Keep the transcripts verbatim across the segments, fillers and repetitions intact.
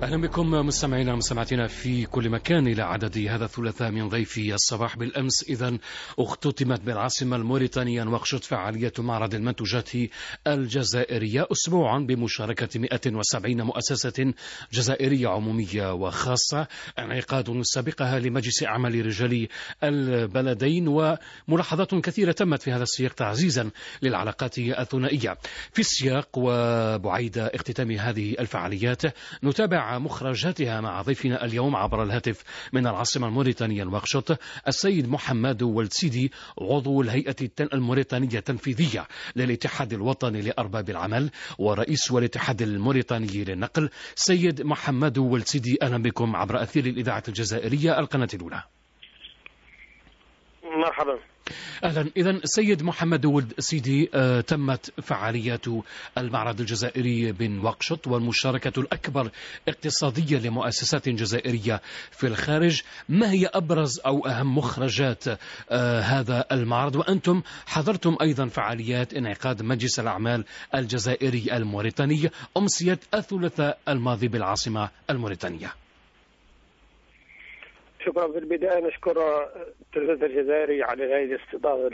أهلا بكم مستمعينا ومستمعاتنا في كل مكان إلى عدد هذا الثلاثاء من ضيفي الصباح. بالأمس إذن اختتمت بالعاصمة الموريتانية نواكشوط فعالية معرض المنتوجات الجزائرية أسبوعا بمشاركة مئة وسبعين مؤسسة جزائرية عمومية وخاصة، انعقاد سابقها لمجلس أعمال رجال البلدين، وملاحظات كثيرة تمت في هذا السياق تعزيزا للعلاقات الثنائية. في السياق وبعيد اختتام هذه الفعاليات نتابع مخرجاتها مع ضيفنا اليوم عبر الهاتف من العاصمة الموريتانية نواكشوط السيد محمد والسيدي، عضو الهيئة الموريتانية التنفيذية للاتحاد الوطني لأرباب العمل ورئيس الاتحاد الموريتاني للنقل. سيد محمد والسيدي، أهلا بكم عبر أثير الإذاعة الجزائرية القناة الأولى. مرحبا. أهلا. إذن سيد محمد ولد سيدي، آه تمت فعاليات المعرض الجزائري بنواكشوط والمشاركة الأكبر اقتصاديا لمؤسسات جزائرية في الخارج. ما هي أبرز أو أهم مخرجات آه هذا المعرض؟ وأنتم حضرتم أيضا فعاليات انعقاد مجلس الأعمال الجزائري الموريتاني أمسية الثلاثاء الماضي بالعاصمة الموريتانية. شكرا. في البداية نشكر التلفزيون الجزائري على هذه الاستضافة،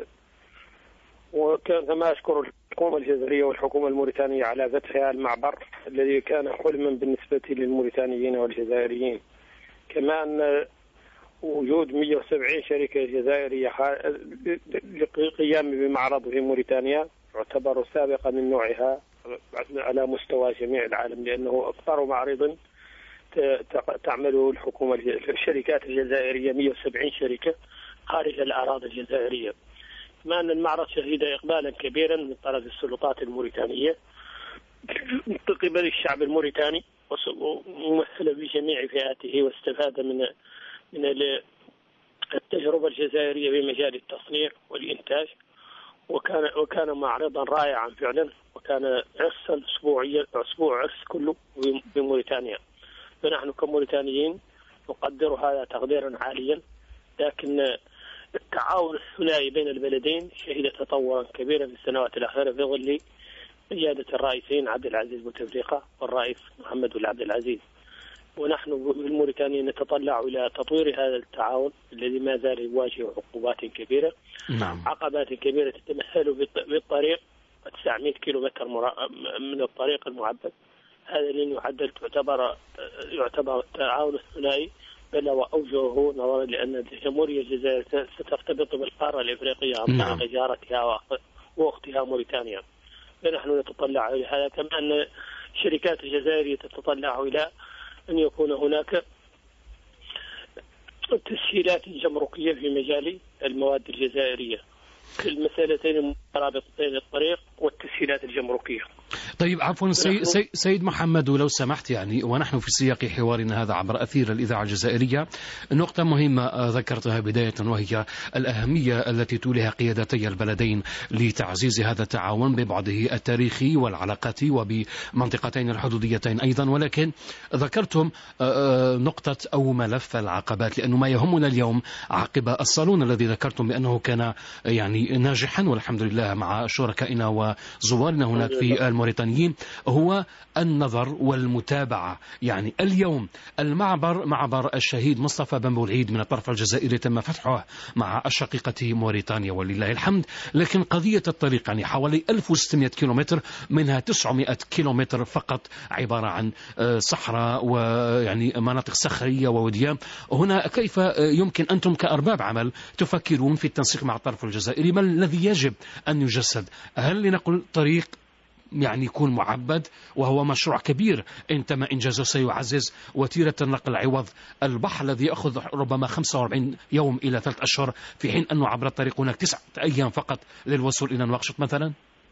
وكما أشكر الحكومة الجزائرية والحكومة الموريتانية على فتح المعبر الذي كان حلما بالنسبة للموريتانيين والجزائريين. كما أن وجود مئة وسبعين شركة جزائرية للقيام بمعرض في موريتانيا يعتبر سابقا من نوعها على مستوى جميع العالم، لأنه أكثر معرض تعمل الحكومة الشركات الجزائرية مئة وسبعين شركة خارج الأراضي الجزائرية. كما أن المعرض شهد إقبالا كبيرا من طرف السلطات الموريتانية من قبل الشعب الموريتاني وممثل بجميع فئاته، واستفاد من من التجربة الجزائرية في مجال التصنيع والإنتاج، وكان وكان معرضا رائعا فعلا، وكان عرسا أسبوعيا أسبوع عرس كله بموريتانيا. فنحن كموريتانيين نقدر هذا تقديرا عاليا، لكن التعاون الثنائي بين البلدين شهد تطورا كبيرا في السنوات الأخيرة في ظل قيادة الرئيسين عبد العزيز بوتفليقة والرئيس محمد بن عبد العزيز. ونحن في موريتانيا نتطلع إلى تطوير هذا التعاون الذي ما زال يواجه عقوبات كبيرة. نعم. عقبات كبيرة تتمثل بالطريق تسعمئة كيلومتر من الطريق المعبد، هذا اللي يعدل تعتبر يعتبر التعاون الثنائي بل وأوجهه نظرا لأن الجمهورية الجزائرية سترتبط بالقارة الإفريقية عن طريق جارتها وأختها موريتانيا. فنحن نتطلع إلى هذا، كما أن الشركات الجزائرية تتطلع إلى أن يكون هناك تسهيلات جمركية في مجال المواد الجزائرية في المسألتين المترابطتين، الطريق والتسهيلات الجمركية. طيب عفوا سي سي سيد محمد، ولو سمحت يعني ونحن في سياق حوارنا هذا عبر أثير الإذاعة الجزائرية، نقطة مهمة ذكرتها بداية وهي الأهمية التي توليها قيادتي البلدين لتعزيز هذا التعاون ببعده التاريخي والعلاقات وبمنطقتين الحدوديتين أيضا، ولكن ذكرتم نقطة أو ملف العقبات، لأنه ما يهمنا اليوم عقب الصالون الذي ذكرتم بأنه كان يعني ناجحا والحمد لله مع شركائنا وزوارنا هناك في الموريتانيين هو النظر والمتابعة. يعني اليوم المعبر معبر الشهيد مصطفى بن بولعيد من الطرف الجزائري تم فتحه مع الشقيقة موريتانيا ولله الحمد، لكن قضية الطريق يعني حوالي ألف وستمئة كيلومتر، منها تسعمئة كيلومتر فقط عبارة عن صحراء ويعني مناطق صخرية ووديان. هنا كيف يمكن أنتم كأرباب عمل تفكرون في التنسيق مع الطرف الجزائري؟ ما الذي يجب أن يجسد؟ هل لنقل طريق يعني يكون معبد وهو مشروع كبير إن تم إنجازه سيعزز وتيرة النقل عوض البحر الذي يأخذ ربما خمسة وأربعين يوم إلى ثلاث أشهر، في حين أنه عبر الطريق هناك تسعة أيام فقط للوصول إلى نواكشوط مثلا؟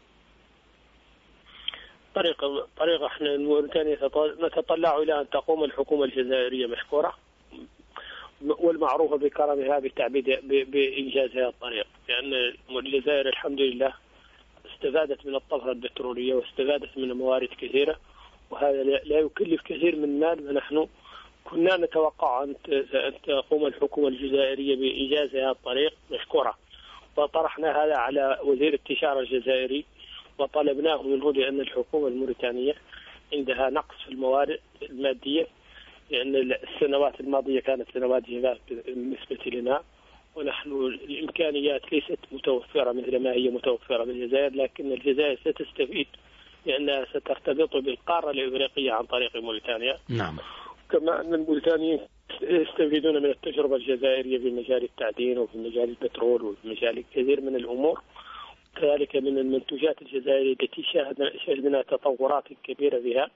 طريقة طريقة احنا الموريتانيا نتطلع إلى أن تقوم الحكومة الجزائرية مشكورة والمعروفة بكرمها بالتعبيد بإنجاز هذا الطريق، لأن الجزائر الحمد لله استفادت من الطفرة البترولية واستفادت من موارد كثيرة، وهذا لا يكلف كثير من المال. ونحن كنا نتوقع أن تقوم الحكومة الجزائرية بإنجاز هذا الطريق مشكورة، وطرحنا هذا على وزير التجارة الجزائري وطلبناه منه، لأن الحكومة الموريتانية عندها نقص في الموارد المادية، لأن السنوات الماضية كانت سنوات جفاف بالنسبة لنا، ونحن الإمكانيات ليست متوفرة مثل ما هي متوفرة بالجزائر، لكن الجزائر ستستفيد لأنها سترتبط بالقارة الإفريقية عن طريق موريتانيا. نعم. كما أن الموريتانيين يستفيدون من التجربة الجزائرية في مجال التعدين وفي مجال البترول وفي مجال الكثير من الأمور، كذلك من المنتوجات الجزائرية التي شهدنا تطورات كبيرة فيها،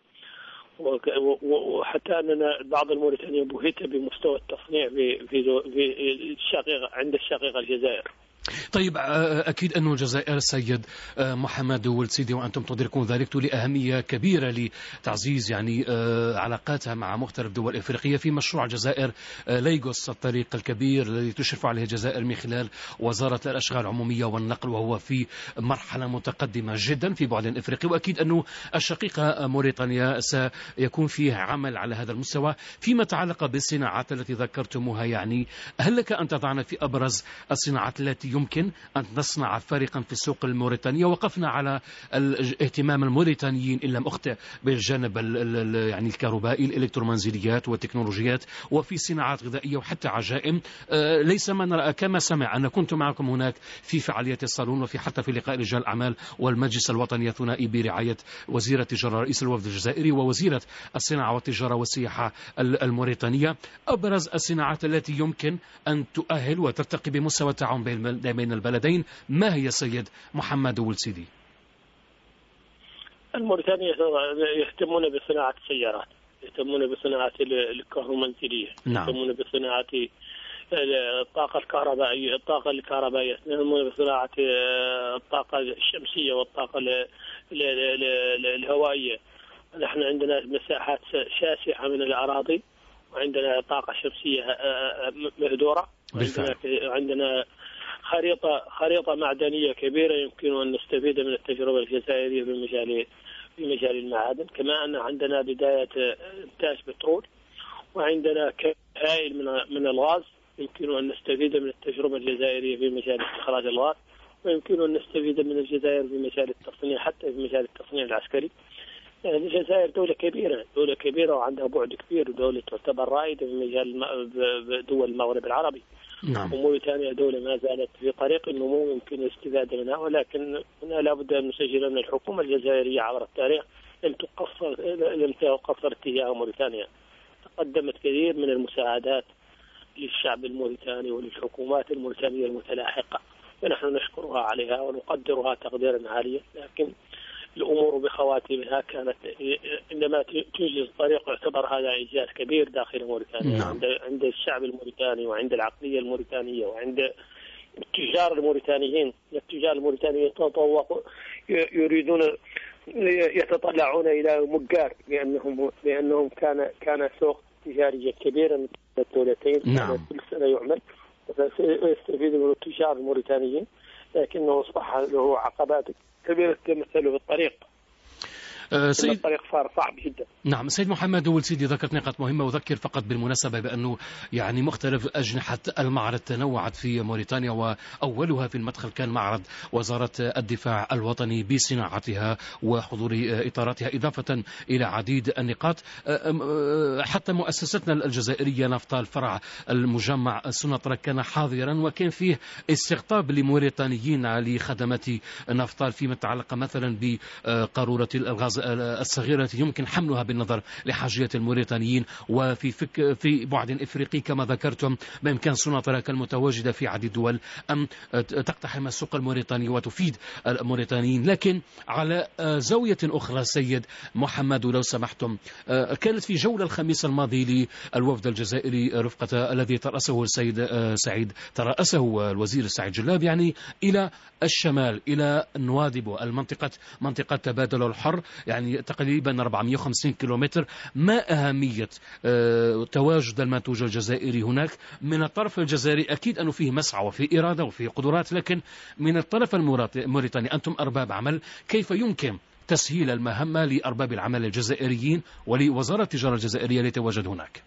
وحتى أننا بعض الموريتانيين بهت بمستوى التصنيع في في الشقيقة عند الشقيقة الجزائر. طيب أكيد أن الجزائر السيد محمد ولد سيدي وأنتم تدركون ذلك تولي أهمية كبيرة لتعزيز يعني علاقاتها مع مختلف دول إفريقية في مشروع الجزائر ليغوس، الطريق الكبير الذي تشرف عليه الجزائر من خلال وزارة الأشغال العمومية والنقل، وهو في مرحلة متقدمة جدا في بعد إفريقي. وأكيد أن الشقيقة موريتانيا سيكون فيه عمل على هذا المستوى. فيما يتعلق بالصناعات التي ذكرتموها، يعني هل لك أن تضعنا في أبرز الصناعات التي يمكن أن تصنع فريقا في السوق الموريتانية؟ وقفنا على اهتمام الموريتانيين إن لم أخطئ بالجانب يعني الكهربائي، الإلكترومنزليات والتكنولوجيات، وفي صناعات غذائية وحتى عجائم. ليس ما نرى كما سمع أن كنت معكم هناك في فعالية الصالون وفي حتى في لقاء رجال الأعمال والمجلس الوطني الثنائي برعاية وزيرة التجارة رئيس الوفد الجزائري ووزيرة الصناعة والتجارة والسياحة الموريتانية. أبرز الصناعات التي يمكن أن تؤهل وترتقي بمستوى التعاون بين البلدين ما هي سيد محمد ولد سيدي؟ الموريتانيين يهتمون بصناعة السيارات، يهتمون بصناعة الكهرومنزلية، نعم. يهتمون بصناعة الطاقة الكهربائية، الطاقة الكهربائية، يهتمون بصناعة الطاقة الشمسية والطاقة الهوائية. نحن عندنا مساحات شاسعة من الأراضي، وعندنا طاقة شمسية مهدورة، وعندنا عندنا خريطة خريطة معدنية كبيرة يمكن أن نستفيد من التجربة الجزائرية في مجال في مجال المعادن. كما أن عندنا بداية إنتاج بترول، وعندنا هائل من من الغاز يمكن أن نستفيد من التجربة الجزائرية في مجال استخراج الغاز، ويمكن أن نستفيد من الجزائر في مجال التصنيع حتى في مجال التصنيع العسكري. يعني الجزائر دولة كبيرة، دولة كبيرة وعندها بعد كبير، ودولة تعتبر رائدة في مجال دول المغرب العربي. نعم. وموريتانيا دولة ما زالت في طريق النمو يمكن الاستفادة منها، ولكن هنا لابد أن نسجل أن الحكومة الجزائرية عبر التاريخ لم تقصر لم تقصر اتجاه موريتانيا. تقدمت كثير من المساعدات للشعب الموريتاني وللحكومات الموريتانية المتلاحقة، ونحن نشكرها عليها ونقدرها تقديرا عاليا. لكن الأمور بخواتمها كانت عندما توجد طريق يعتبر هذا إنجاز كبير داخل موريتانيا. نعم. عند عند الشعب الموريتاني وعند العقلية الموريتانية وعند التجار الموريتانيين. التجار الموريتانيين يتطوقوا يريدون يتطلعون إلى مقار، لأنهم لأنهم كان كان سوق تجارية كبيرة من الدولتين. نعم. كل سنة يعمل ويستفيد من التجار الموريتانيين، لكنه أصبح له عقبات كبيرة تمثله في الطريق. أه سيد الطريق صار صعب جدا. نعم. سيد محمد ولد سيدي، ذكرت نقاط مهمة. وذكر فقط بالمناسبة بأنه يعني مختلف أجنحة المعرض تنوعت في موريتانيا، وأولها في المدخل كان معرض وزارة الدفاع الوطني بصناعتها وحضور إطاراتها، إضافة إلى عديد النقاط. حتى مؤسستنا الجزائرية نفطال فرع المجمع سنطرة كان حاضرا، وكان فيه استقطاب لموريتانيين لخدمات نفطال فيما يتعلق مثلا بقارورة الغاز الصغيرة التي يمكن حملها بالنظر لحاجية الموريتانيين. وفي فك في بعد إفريقي كما ذكرتم بإمكان سنطرة المتواجدة في عديد الدول أن تقتحم السوق الموريتاني وتفيد الموريتانيين. لكن على زاوية أخرى سيد محمد لو سمحتم، كانت في جولة الخميس الماضي للوفد الجزائري رفقة الذي ترأسه السيد سعيد ترأسه الوزير سعيد جلاب، يعني إلى الشمال إلى نوادبو، المنطقة منطقة تبادل الحر، يعني تقريبا أربعمئة وخمسين كيلومتر. ما أهمية تواجد المنتوج الجزائري هناك؟ من الطرف الجزائري أكيد أنه فيه مسعى وفيه إرادة وفيه قدرات، لكن من الطرف الموريتاني أنتم أرباب عمل، كيف يمكن تسهيل المهمة لأرباب العمل الجزائريين ولوزارة التجارة الجزائرية لتواجد هناك؟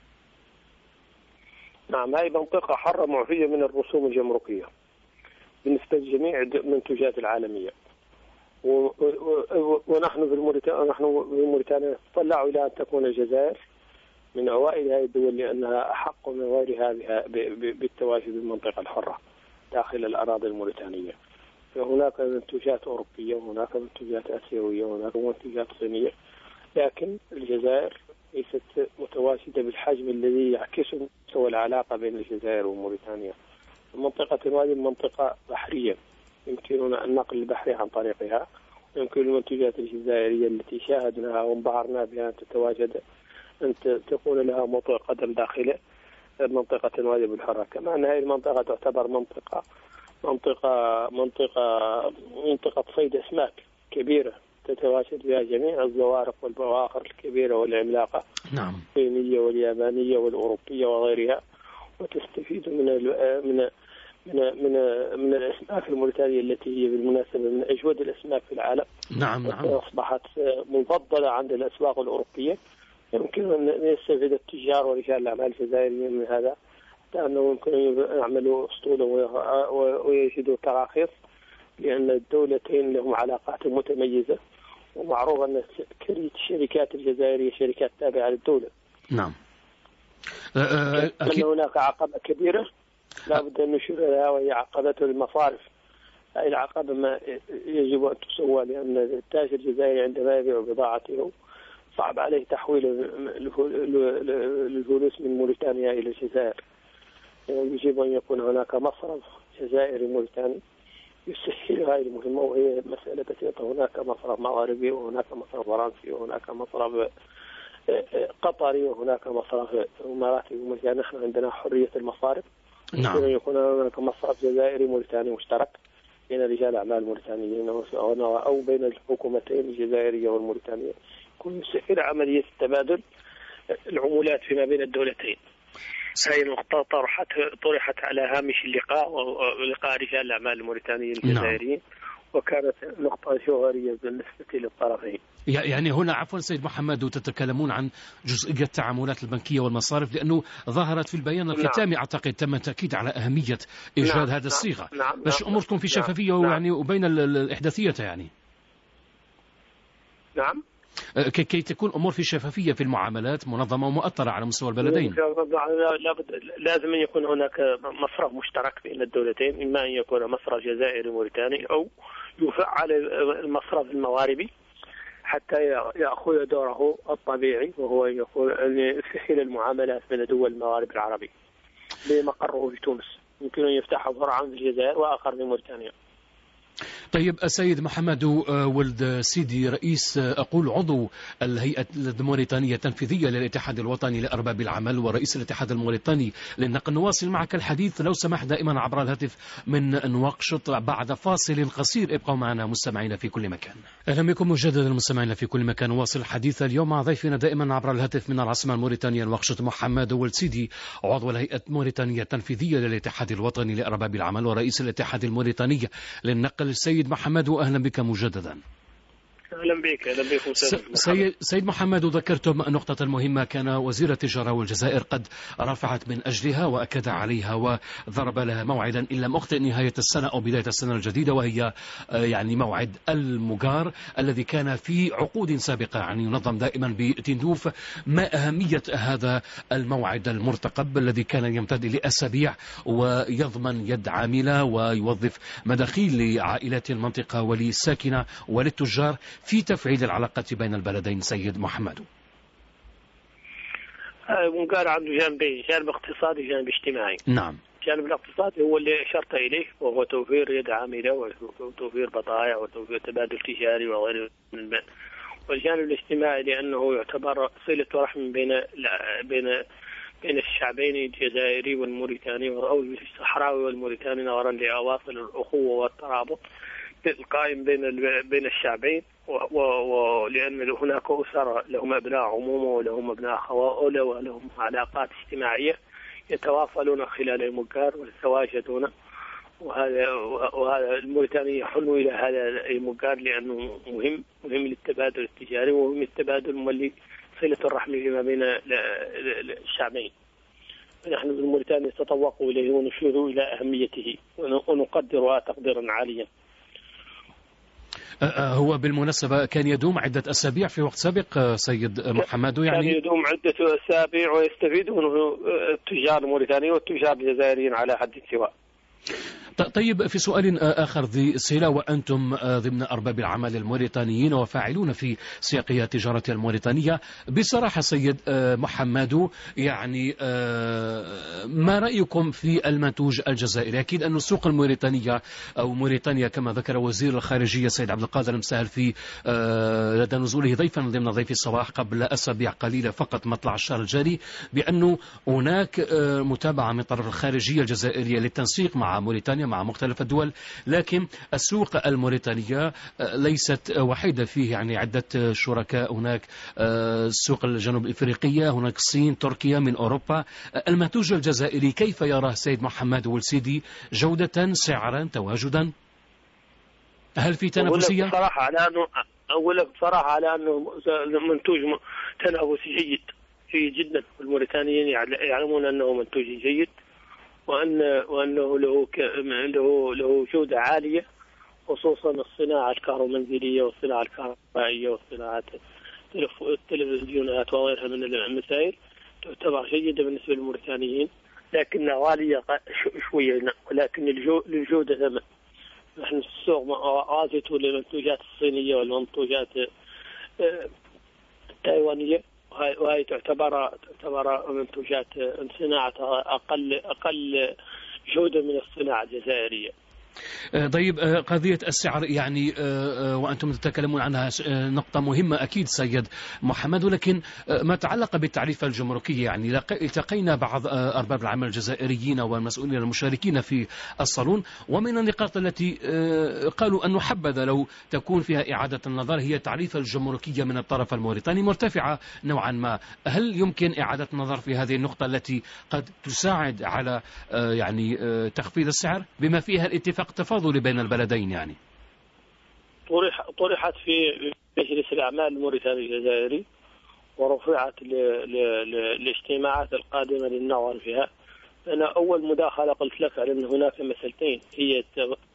نعم، هذه منطقة حرة معفية من الرسوم الجمركية بالنسبة لجميع المنتوجات العالمية. ونحن في موريتانيا نحن في موريتانيا نتطلع إلى أن تكون الجزائر من أوائل هذه الدول لأنها أحق من غيرها بالتواجد بالمنطقة الحرة داخل الأراضي الموريتانية. فهناك منتجات أوروبية وهناك منتجات آسيوية وهناك منتجات صينية، لكن الجزائر ليست متواجدة بالحجم الذي يعكس مستوى العلاقة بين الجزائر وموريتانيا. المنطقة هذه منطقة بحرية يمكننا النقل البحري عن طريقها، ويمكن المنتجات الجزائرية التي شاهدناها وانبهرنا بها أن تتواجد أن تكون لها موضوع قدم داخل منطقة الوادي الحرة. كما أن هذه المنطقة تعتبر منطقة منطقة منطقة منطقة صيد أسماك كبيرة تتواجد بها جميع الزوارق والبواخر الكبيرة والعملاقة، نعم، الصينية واليابانية والأوروبية وغيرها، وتستفيد من من من من من الأسماك الموريتانية التي هي بالمناسبة من أجود الأسماك في العالم. نعم نعم أصبحت مفضلة عند الأسواق الأوروبية. يمكن أن يستفيد التجار ورجال الأعمال الجزائريين من هذا، لأنه يمكن أن يعملوا أسطولا ويجدوا تراخيص، لأن الدولتين لهم علاقات متميزة، ومعروف أن الشركات الجزائرية شركات تابعة للدولة. نعم. أكيد. أن هناك عقبة كبيرة لا بد أن نشير لها، وهي عقبة المصارف. هذه العقبة ما يجب أن تسوى، لأن التاجر الجزائري عندما يبيع بضاعته صعب عليه تحويل الفلوس من موريتانيا إلى الجزائر. يجب أن يكون هناك مصرف جزائري موريتاني يسهل هذه المهمة، وهي مسألة بسيطة. هناك مصرف مغربي وهناك مصرف فرنسي وهناك مصرف قطري وهناك مصرف إماراتي. ومثلا نحن عندنا حرية المصارف. نعم. يمكن أن يكون هناك مصرف جزائري موريتاني مشترك بين رجال أعمال موريتانيين أو بين الحكومتين الجزائرية والموريتانية، يكون يسهل عملية التبادل العمولات فيما بين الدولتين. هذه النقطة طرحت طرحت على هامش اللقاء ولقاء رجال الأعمال الموريتانيين الجزائريين. نعم. وكانت نقطة جوهرية بالنسبة للطرفين. يعني هنا عفوا سيد محمد تتكلمون عن جزئية التعاملات البنكية والمصارف، لأنه ظهرت في البيان الختامي. نعم. أعتقد تم التأكيد على أهمية إيجاد نعم. هذا الصيغة. نعم. باش أمور تكون في شفافية نعم. يعني وبين الإحداثية يعني. نعم. كي تكون أمور في شفافية في المعاملات منظمة ومؤطرة على مستوى البلدين. لازم أن يكون هناك مصرف مشترك بين الدولتين، إما أن يكون مصرف جزائري موريتاني أو يفعل المصرف المغاربي حتى يأخذ دوره الطبيعي، وهو أن يسهل المعاملات بين دول المغارب العربي. بمقره في تونس يمكن أن يفتح فرعا في الجزائر وآخر في موريتانيا. طيب السيد محمد ولد سيدي، رئيس أقول عضو الهيئة الموريتانية التنفيذية للاتحاد الوطني لأرباب العمل ورئيس الاتحاد الموريتاني للنقل، نواصل معك الحديث لو سمحت دائما عبر الهاتف من نواكشوط بعد فاصل قصير. ابقوا معنا مستمعين في كل مكان. أهلا بكم مجددا مستمعين في كل مكان. نواصل الحديث اليوم مع ضيفنا دائما عبر الهاتف من العاصمة الموريتانية نواكشوط، محمد ولد سيدي، عضو الهيئة الموريتانية التنفيذية للاتحاد الوطني لأرباب العمل ورئيس الاتحاد الموريتاني للنقل. السيد محمد أهلا بك مجددا. أهلا بك. أهلا بكم سيد, سيد محمد، ذكرتم نقطة مهمة كان وزير التجارة والجزائر قد رفعت من أجلها وأكد عليها وضرب لها موعدا إن لم أخطئ نهاية السنة أو بداية السنة الجديدة، وهي يعني موعد المجار الذي كان في عقود سابقة يعني ينظم دائما بتندوف. ما أهمية هذا الموعد المرتقب الذي كان يمتد لأسابيع ويضمن يد عاملة ويوظف مداخيل لعائلات المنطقة وللساكنة وللتجار في تفعيل العلاقة بين البلدين؟ سيد محمد. المجار عنده جانبين، جانب اقتصادي وجانب اجتماعي. نعم. الجانب الاقتصادي هو اللي أشرت إليه، وهو توفير يد عاملة وتوفير بضائع وتوفير تبادل تجاري وغيره من المال. والجانب الاجتماعي لأنه يعتبر صلة رحم بين بين بين الشعبين الجزائري والموريتاني أو الصحراوي والموريتاني، نظرا لأواصر الأخوة والترابط القائم بين بين الشعبين، ولأن هناك أسر لهم أبناء عمومة ولهم أبناء خواله ولهم علاقات اجتماعية يتواصلون خلال المجار ويتواجدون. وهذا وهذا الموريتاني يحن إلى هذا المجار لأنه مهم مهم للتبادل التجاري ومهم للتبادل مولي صلة الرحم فيما بين الشعبين. نحن في الموريتاني نتطوق إليه ونشير إلى أهميته ونقدرها تقديرا عاليا. هو بالمناسبة كان يدوم عدة أسابيع في وقت سابق سيد محمد، يعني كان يدوم عدة أسابيع ويستفيد منه التجار الموريتانيين والتجار الجزائريين على حد سواء. طيب، في سؤال آخر ذي صلة، وأنتم ضمن أرباب العمل الموريتانيين وفاعلون في سياقية التجارة الموريتانية، بصراحة سيد محمد، يعني ما رأيكم في المنتوج الجزائري؟ أكيد أن السوق الموريتانية أو موريتانيا كما ذكر وزير الخارجية السيد عبد القادر المساهل في لدى نزوله ضيفا ضمن ضيف الصباح قبل أسابيع قليلة فقط مطلع الشهر الجاري، بأنه هناك متابعة من طرف الخارجية الجزائرية للتنسيق مع موريتانيا مع مختلف الدول، لكن السوق الموريتانية ليست وحيدة، فيه يعني عدة شركاء. هناك السوق الجنوب الإفريقية، هناك الصين، تركيا، من أوروبا. المنتوج الجزائري كيف يراه سيد محمد ولسيدي جودة، سعرا، تواجدا؟ هل في تنافسية؟ بصراحة على أنه أقول لك بصراحة على أنه منتوج تنافسي جيد جيد جدا، والموريتانيين يعلمون أنه منتوج جيد، وأن وأنه له له له جودة عالية، خصوصا الصناعة الكهرومنزلية والصناعة الكهربائية والصناعات التلفزيونات وغيرها من المسائل تعتبر جيدة بالنسبة للموريتانيين، لكنها غالية شوية، ولكن للجودة ثمن. نحن السوق غازته للمنتوجات الصينية والمنتوجات التايوانية، وهي تعتبر تعتبر منتوجات صناعة أقل أقل جودة من الصناعة الجزائرية. طيب، قضية السعر يعني وأنتم تتكلمون عنها نقطة مهمة أكيد سيد محمد، ولكن ما تعلق بالتعريفة الجمركية، يعني التقينا بعض أرباب العمل الجزائريين والمسؤولين المشاركين في الصالون، ومن النقاط التي قالوا أنه حبذا لو تكون فيها إعادة النظر هي التعريفة الجمركية من الطرف الموريتاني، مرتفعة نوعا ما. هل يمكن إعادة النظر في هذه النقطة التي قد تساعد على يعني تخفيض السعر بما فيها الاتفاق التفاضلي بين البلدين؟ يعني طرح طرحت في مجلس الأعمال الموريتاني الجزائري، ورفعت للاجتماعات القادمة للنظر فيها. أنا أول مداخلة قلت لك على أن هناك مسألتين، هي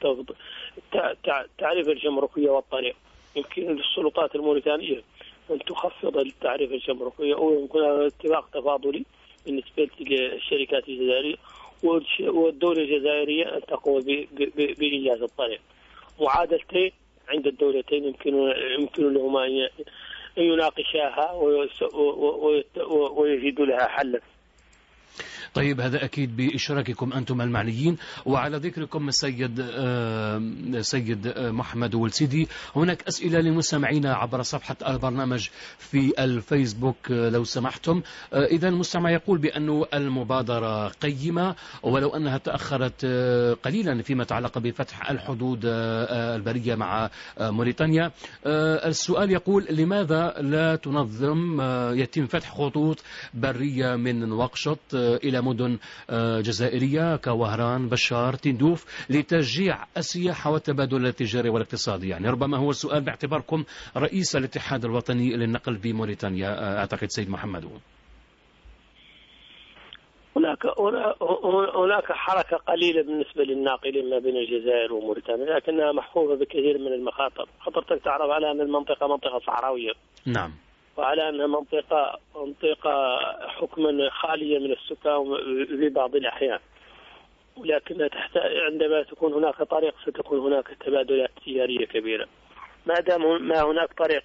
التعريف الجمركية والطريق. يمكن للسلطات الموريتانية أن تخفض التعريف الجمركية، أو يمكن اتفاق تفاضلي بالنسبة للشركات الجزائرية، والدولة الجزائرية أن تقوم بإنجاز الطريق. معادلتين عند الدولتين يمكن يمكن لهما أن يناقشاها ويجدوا لها حلا. طيب، هذا أكيد بإشراككم أنتم المعنيين. وعلى ذكركم السيد سيد محمد ولسيدي، هناك أسئلة للمستمعين عبر صفحة البرنامج في الفيسبوك لو سمحتم. إذا المستمع يقول بأن المبادرة قيمة، ولو أنها تأخرت قليلا فيما يتعلق بفتح الحدود البرية مع موريتانيا. السؤال يقول: لماذا لا تنظم يتم فتح خطوط برية من نواكشوط إلى مدن جزائرية كوهران، بشار، تندوف، لتشجيع السياحة والتبادل التجاري والاقتصادي؟ يعني ربما هو السؤال باعتباركم رئيس الاتحاد الوطني للنقل بموريتانيا، أعتقد سيد محمد. هناك هناك حركة قليلة بالنسبة للناقلين ما بين الجزائر وموريتانيا، لكنها محفوفة بكثير من المخاطر. حضرتك تعرف على أن المنطقة منطقة صحراوية، نعم، وعلى أنها منطقة منطقة حكما خالية من السكان في بعض الأحيان، ولكن تحت عندما تكون هناك طريق ستكون هناك تبادلات تجارية كبيرة. ما دام ما هناك طريق،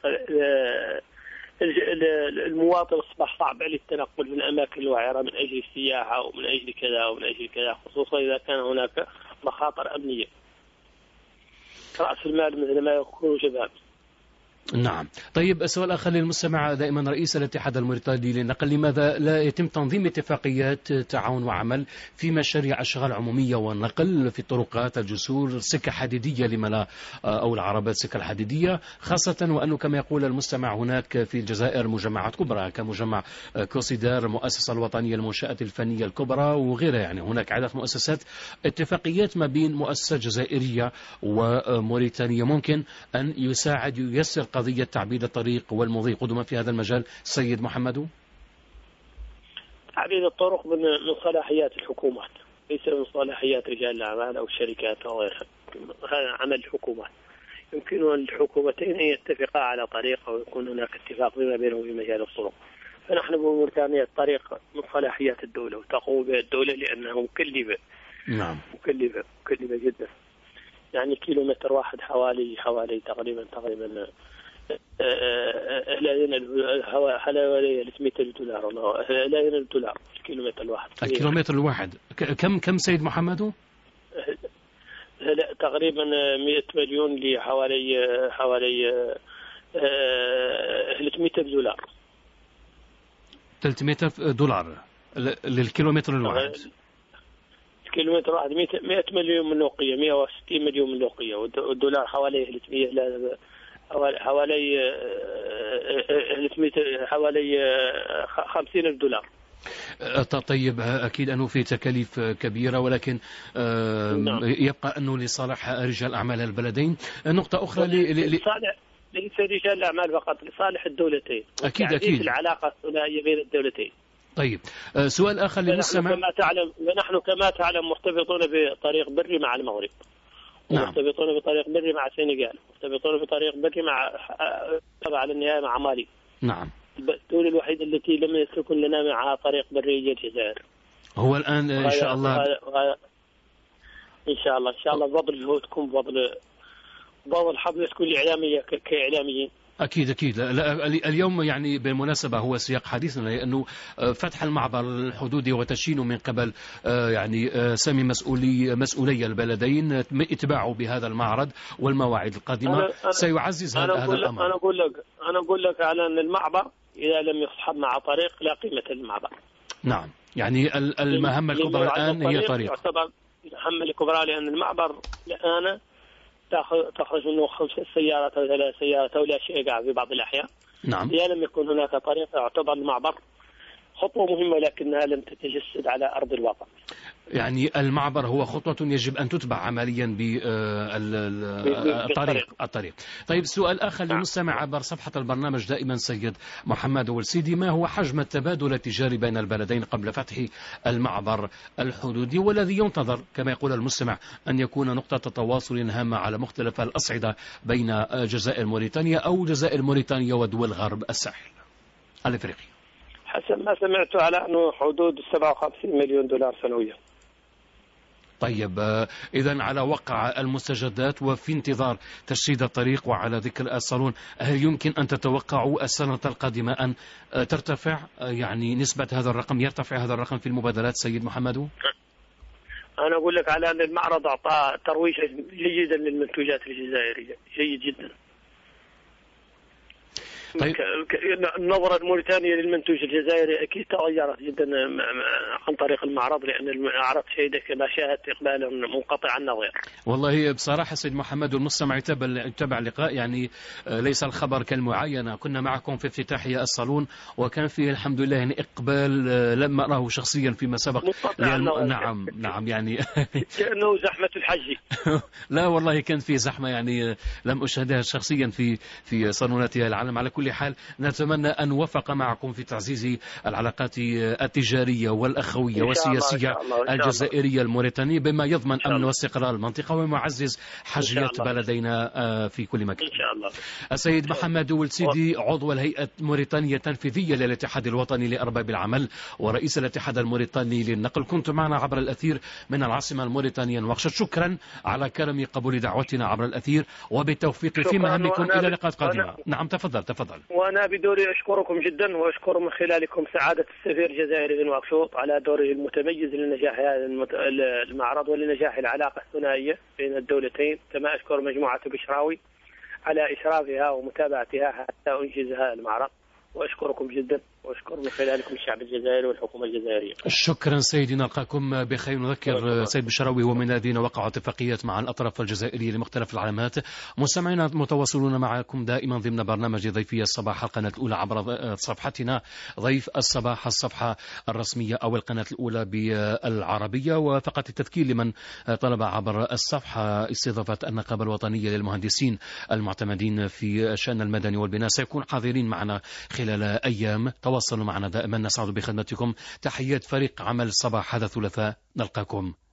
المواطن أصبح صعب عليه التنقل من أماكن الوعرة من أجل السياحة ومن أجل كذا ومن أجل كذا، خصوصا إذا كان هناك مخاطر أمنية. رأس المال مثل ما يقول شباب. نعم. طيب، السؤال الآخر للمستمع دائما رئيس الاتحاد الموريتاني للنقل: لماذا لا يتم تنظيم اتفاقيات تعاون وعمل في مشاريع الشغل العمومية والنقل في الطرقات، الجسور، السكة الحديدية، لما لا، أو العربات السكة الحديدية، خاصة وأنه كما يقول المستمع هناك في الجزائر مجمعات كبرى كمجمع كوسيدار، المؤسسة الوطنية للمنشآت الفنية الكبرى وغيرها. يعني هناك عدة مؤسسات. اتفاقيات ما بين مؤسسة جزائرية وموريتانية ممكن أن يساعد وييسر قضية تعبيد الطريق والمضي قدما في هذا المجال سيد محمد. تعبيد الطرق من من صلاحيات الحكومات، ليس من صلاحيات رجال الأعمال أو الشركات أو غيرها. هذا عمل الحكومات. يمكن الحكومتين أن يتفقا على طريق أو يكون هناك اتفاق فيما بينهم في مجال الطرق. فنحن بموريتانيا الطريق من صلاحيات الدولة وتقوم بها الدولة لأنها مكلفة. نعم. مكلفة مكلفة جدا. يعني كيلومتر واحد حوالي حوالي تقريبا تقريبا لا ينال حوالي ثلاثمئة دولار لا ينال دولار الكيلومتر الواحد. الكيلومتر الواحد كم كم سيد محمد؟ لا تقريبا مئة مليون لحوالي حوالي ثلاثمئة دولار. ثلاثمئة دولار للكيلومتر الواحد. الكيلومتر الواحد مئة مليون من نوقية مئة وستين مليون من نوقية والدولار حوالي ثلاثمئة حوالي ثلاثمئة حوالي خمسين ألف دولار. طيب أكيد أنه في تكاليف كبيرة ولكن نعم. يبقى أنه لصالح رجال أعمال البلدين. نقطة أخرى لصالح ليس رجال الأعمال فقط لصالح الدولتين. أكيد أكيد العلاقة الثنائية بين الدولتين. طيب سؤال آخر للمستمع. كما تعلم ونحن كما تعلم مرتبطون بطريق بري مع المغرب. نعم. مرتبطون بطريق بري مع السنغال. مرتبطون بطريق بري مع طبعا النهاية مع مالي. نعم. الدولة الوحيدة التي لم يكن لنا معها طريق بري هي الجزائر. هو الآن إن شاء الله إن شاء الله إن شاء الله بفضل جهودكم بفضل بفضل حضرتكم الإعلامية كإعلاميين. أكيد أكيد. اليوم يعني بالمناسبة هو سياق حديثنا لأنه فتح المعبر الحدودي وتشيينه من قبل يعني سامي مسؤولي مسؤولي البلدين اتباعه بهذا المعرض والمواعيد القادمة أنا أنا سيعزز هذا هذا الأمر. أنا أقول لك أنا أقول لك على أن المعبر إذا لم يصحب مع طريق لا قيمة للمعبر. نعم يعني المهمة الكبرى الآن هي طريق. يعتبر المهمة الكبرى لأن المعبر الآن تخرج منه خمس سيارات أو ثلاث سيارات أو لا شيء قاعد في بعض الأحيان. نعم. إذا لم يكن هناك طريق يعتبر المعبر خطوة مهمة لكنها لم تتجسد على أرض الواقع. يعني المعبر هو خطوة يجب أن تتبع عمليا بالطريق الطريق. طيب سؤال آخر للمستمع عبر صفحة البرنامج دائما سيد محمد والسيدي، ما هو حجم التبادل التجاري بين البلدين قبل فتح المعبر الحدودي والذي ينتظر كما يقول المستمع أن يكون نقطة تواصل هامة على مختلف الأصعدة بين جزائر موريتانيا أو جزائر موريتانيا ودول غرب الساحل الأفريقي؟ حسب ما سمعت على أنه حدود سبعة وخمسين مليون دولار سنويا. طيب إذن على وقع المستجدات وفي انتظار تشييد الطريق وعلى ذكر الصالون، هل يمكن أن تتوقعوا السنة القادمة أن ترتفع يعني نسبة هذا الرقم يرتفع هذا الرقم في المبادرات سيد محمد؟ أنا أقول لك على أن المعرض أعطى ترويجا جيدا للمنتوجات الجزائرية جيد جدا. طيب. النظرة الموريتانية للمنتوج الجزائري أكيد تغيرت جدا عن طريق المعرض لأن المعرض شهد كما شاهدت إقبالا منقطع النظير. والله بصراحة سيد محمد والمستمع يتابع اللقاء يعني ليس الخبر كالمعاينة. كنا معكم في افتتاحية الصالون وكان فيه الحمد لله يعني إقبال لم أراه شخصيا فيما سبق. يعني نعم نعم يعني كأنه زحمة الحج. لا والله كان فيه زحمة يعني لم أشهدها شخصيا في في صالونات العالم. على كل حال نتمنى أن نوفق معكم في تعزيز العلاقات التجارية والأخوية والسياسية الجزائرية الموريتانية بما يضمن أمن واستقرار المنطقة ومعزز حاجية بلدينا في كل مكان. إن شاء الله. السيد محمد والسيدي عضو الهيئة الموريتانية التنفيذية للاتحاد الوطني لأرباب العمل ورئيس الاتحاد الموريتاني للنقل، كنت معنا عبر الأثير من العاصمة الموريتانية نواكشوط. شكرا على كرم قبول دعوتنا عبر الأثير وبالتوفيق في مهامكم. إلى لقاءات قادمة. نعم تفضل تفضل. وأنا بدوري أشكركم جدا وأشكر من خلالكم سعادة السفير الجزائري في نواكشوط على دوره المتميز لنجاح هذا المعرض ولنجاح العلاقة الثنائية بين الدولتين، كما أشكر مجموعة بشراوي على إشرافها ومتابعتها حتى أنجز هذا المعرض، وأشكركم جدا وأشكر من خلالكم الشعب الجزائري والحكومة الجزائرية. شكرا سيدي، نلقاكم بخير. نذكر سيد بشراوي هو من الذين وقعوا اتفاقيات مع الأطراف الجزائرية لمختلف العلامات. مستمعينا متواصلون معكم دائما ضمن برنامج ضيفي الصباح القناة الأولى عبر صفحتنا ضيف الصباح الصفحة الرسمية أو القناة الأولى بالعربية. وفقط التذكير لمن طلب عبر الصفحة استضافة النقابة الوطنية للمهندسين المعتمدين في الشأن المدني والبناء سيكون حاضرين معنا خلال أيام. تواصلوا معنا دائما، نسعد بخدمتكم. تحيات فريق عمل الصباح هذا الثلاثاء، نلقاكم